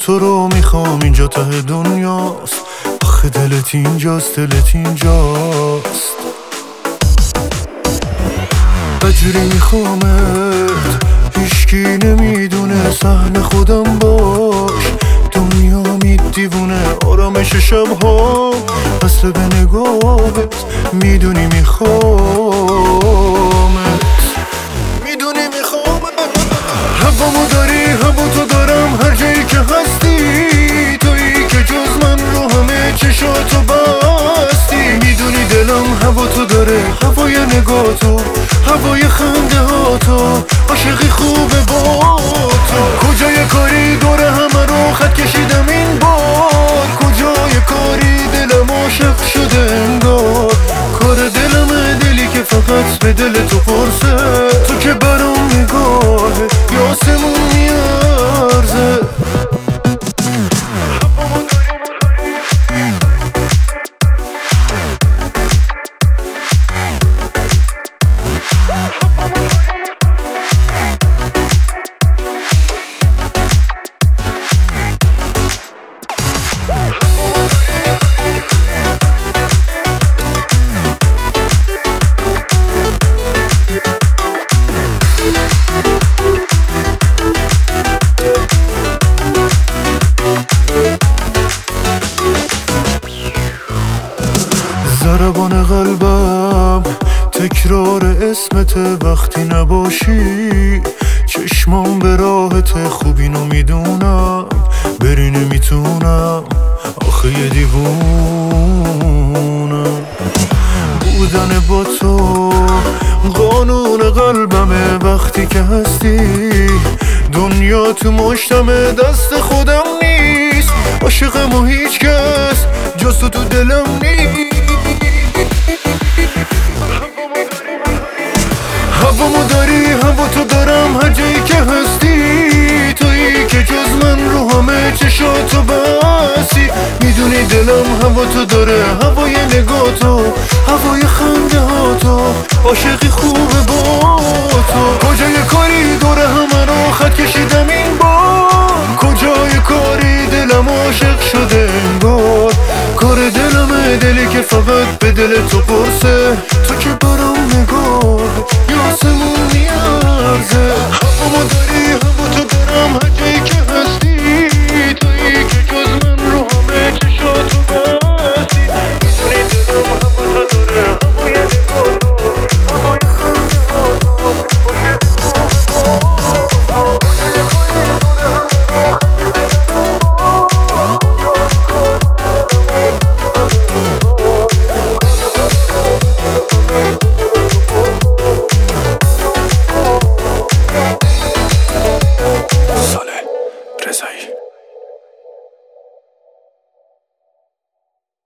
تو رو میخوام، اینجا ته دنیاست. آخه دلت اینجاست، دلت اینجاست. بجوری میخوامت، هیچکی نمیدونه. صحنه خودم باش، دنیا دیوونه. آرامش شبها بسته به نگاهت، میدونی میخوامت، میدونی میخوامت. هوامو داری، هوا تو دارم، هر جایی که هستی تویی که جز من رو همه چشاتو بستی. میدونی دلم هوا تو داره، هوای نگاتو، هوای خنده هاتو، عاشقی خوبه با تو. کجای کاری دوره همه رو خط کشیدم این بار، کجای کاری دلم عاشق شده انگار. کار دلمه، دلی که فقط به دل تو پرسه. تو که برام نگاهه یا آسمون میارزه. ضربان قلبم تکرار اسمت، وقتی نباشی چشمام به راحت. خوب اینو میدونم، بری نمیتونم، آخه یه دیوونم. بودن با تو قانون قلبمه، وقتی که هستی دنیا تو مشتمه. دست خودم نیست، عاشقم و هیچ کس جز تو دلم نیست. هوامو داری، هوا تو دارم، هر جایی که هستی تویی که جز من رو همه چشاتو بسی. میدونی دلم هوا تو داره، هوای نگاتو، هوای خنده هاتو، عاشقی خوبه با تو. کجای کاری دوره همه رو خط کشیدم این بار، کجای کاری دلم عاشق شده انگار. کار دلمه، دلی که فقط به دل تو پرسه. تو که